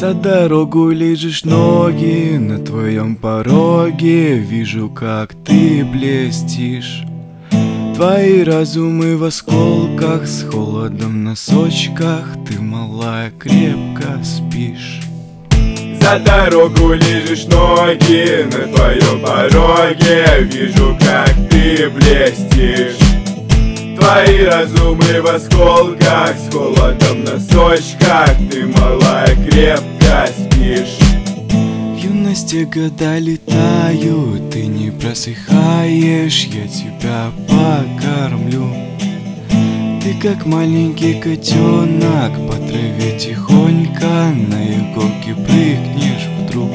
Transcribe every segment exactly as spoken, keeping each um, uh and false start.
За дорогу лижешь ноги, на твоем пороге вижу, как ты блестишь. Твои разумы в осколках, с холодом в носочках, ты, малая, крепко спишь. За дорогу лижешь ноги, на твоем пороге вижу, как ты блестишь. Твои разумы в осколках, с холодом в носочках, ты, малая, крепко спишь. В юности года летают, ты не просыхаешь, я тебя покормлю. Ты как маленький котенок, по траве тихонько на иголке прыгнешь вдруг.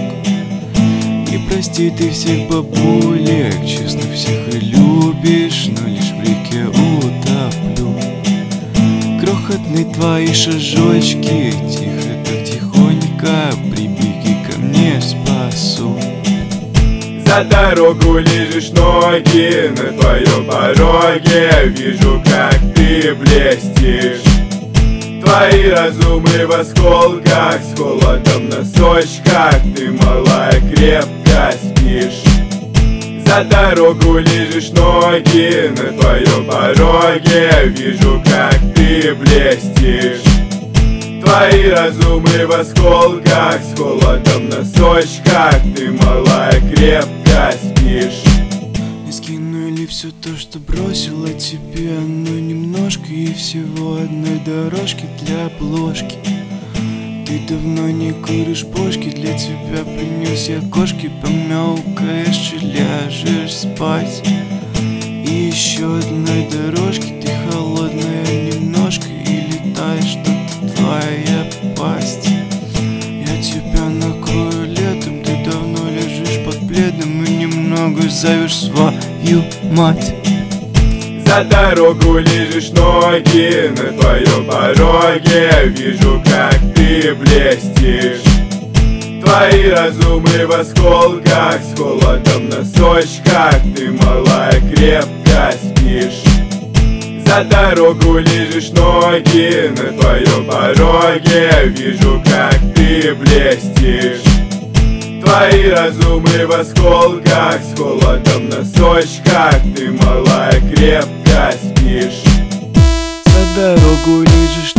И прости ты всех бабулек, честно всех и любишь, но лишь в реке утоплю. Крохотные твои шажочки, тихо так тихонько, прибеги ко мне, спасу. За дорогу лижешь ноги, на твоем пороге вижу, как ты блестишь. Твои разумы в осколках, с холодом в носочках, ты, малая, крепко спишь. За дорогу лижешь ноги, на твоем пороге вижу, как ты блестишь. Твои разумы в осколках, с холодом в носочках, ты, малая, крепко спишь. Не скину ли все то, что бросила тебе, но немножко и всего одной дорожки для обложки. Ты давно не куришь бошки, для тебя принес я кошки, помяукаешь и ляжешь спать. И еще одной дорожки, ты холодная немножко, и летаешь, что-то твоя пасть. Я тебя накрою летом, ты давно лежишь под пледом и немного зовешь свою мать. За дорогу лижешь ноги, на твоем пороге вижу, как ты блестишь. Твои разумы в осколках, с холодом в носочках, ты, малая, крепко спишь. За дорогу лижешь ноги, на твоем пороге вижу, как ты блестишь. Твои разумы в осколках, с холодом в носочках, ты, малая, крепко спишь. За дорогу лижешь